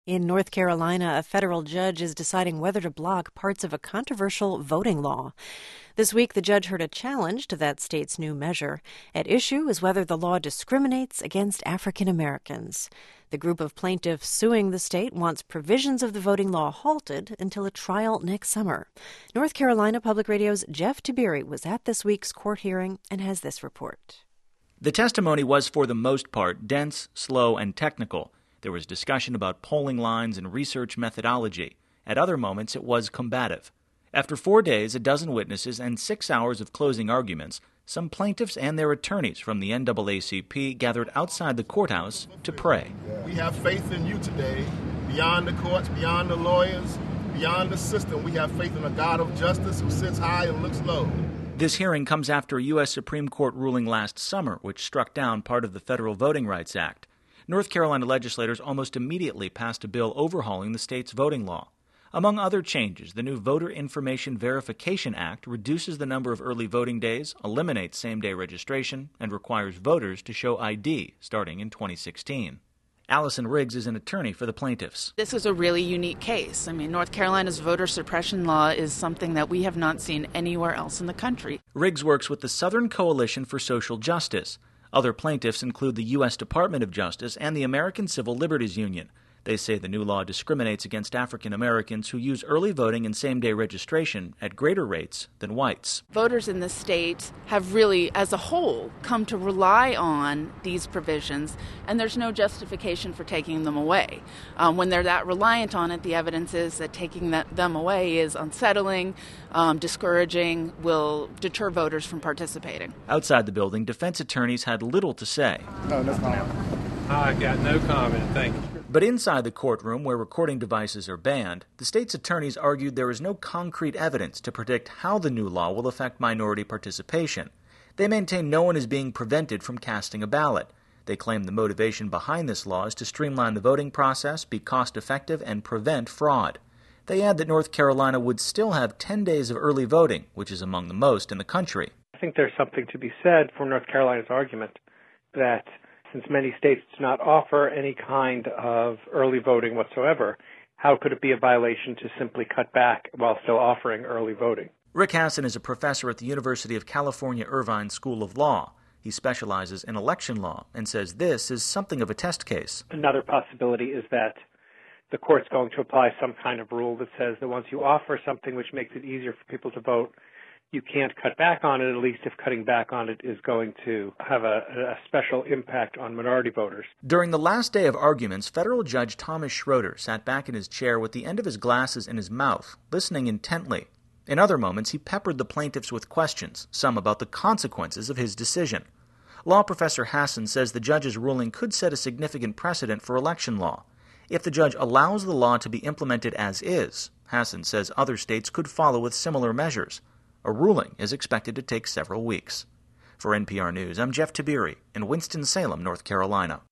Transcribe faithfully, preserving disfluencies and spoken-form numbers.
In North Carolina, a federal judge is deciding whether to block parts of a controversial voting law. This week, the judge heard a challenge to that state's new measure. At issue is whether the law discriminates against African Americans. The group of plaintiffs suing the state wants provisions of the voting law halted until a trial next summer. North Carolina Public Radio's Jeff Tiberi was at this week's court hearing and has this report. The testimony was, for the most part, dense, slow, and technical. There was discussion about polling lines and research methodology. At other moments, it was combative. After four days, a dozen witnesses, and six hours of closing arguments, some plaintiffs and their attorneys from the N double A C P gathered outside the courthouse to pray. We have faith in you today, beyond the courts, beyond the lawyers, beyond the system. We have faith in a God of justice who sits high and looks low. This hearing comes after a U S Supreme Court ruling last summer, which struck down part of the Federal Voting Rights Act. North Carolina legislators almost immediately passed a bill overhauling the state's voting law. Among other changes, the new Voter Information Verification Act reduces the number of early voting days, eliminates same-day registration, and requires voters to show I D starting in twenty sixteen. Allison Riggs is an attorney for the plaintiffs. This is a really unique case. I mean, North Carolina's voter suppression law is something that we have not seen anywhere else in the country. Riggs works with the Southern Coalition for Social Justice. Other plaintiffs include the U S Department of Justice and the American Civil Liberties Union. They say the new law discriminates against African Americans who use early voting and same-day registration at greater rates than whites. Voters in the state have really, as a whole, come to rely on these provisions, and there's no justification for taking them away. Um, when they're that reliant on it, the evidence is that taking that, them away is unsettling, um, discouraging, will deter voters from participating. Outside the building, defense attorneys had little to say. No, no comment. I got no comment, thank you. But inside the courtroom, where recording devices are banned, the state's attorneys argued there is no concrete evidence to predict how the new law will affect minority participation. They maintain no one is being prevented from casting a ballot. They claim the motivation behind this law is to streamline the voting process, be cost-effective, and prevent fraud. They add that North Carolina would still have ten days of early voting, which is among the most in the country. I think there's something to be said for North Carolina's argument that since many states do not offer any kind of early voting whatsoever, how could it be a violation to simply cut back while still offering early voting? Rick Hasson is a professor at the University of California Irvine School of Law. He specializes in election law and says this is something of a test case. Another possibility is that the court's going to apply some kind of rule that says that once you offer something which makes it easier for people to vote, you can't cut back on it, at least if cutting back on it is going to have a, a special impact on minority voters. During the last day of arguments, federal judge Thomas Schroeder sat back in his chair with the end of his glasses in his mouth, listening intently. In other moments, he peppered the plaintiffs with questions, some about the consequences of his decision. Law professor Hasson says the judge's ruling could set a significant precedent for election law. If the judge allows the law to be implemented as is, Hasson says other states could follow with similar measures. A ruling is expected to take several weeks. For N P R News, I'm Jeff Tiberi in Winston-Salem, North Carolina.